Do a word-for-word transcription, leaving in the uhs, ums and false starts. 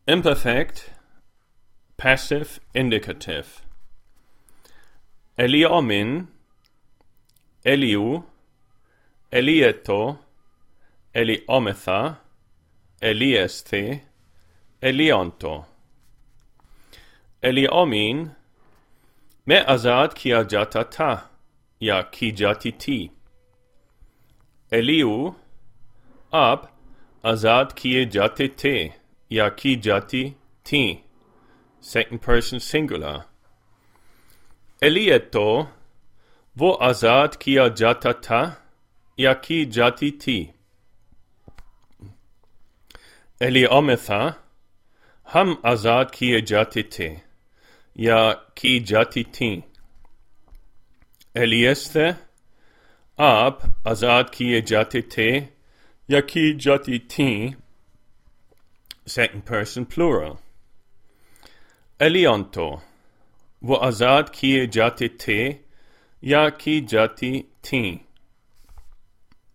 Imperfect, passive indicative. Eliomin, Eliu, Elieto, Eliometha, Eliesthe, Elionto. Eliomin, me azad kia jata ta, ya ki jati ti. Eliu, ab azad kie jate te, ya ki jati ti. Second person singular. Elieto, vo azad kia jata ta, ya ki jati ti. Eliometha, ham azad kie jati te, ya ki jati ti. Eliesthe, ab azad kie jati te, ya ki jati ti. Second person plural. Elionto, vo azad kie jati te, ya ki jati ti.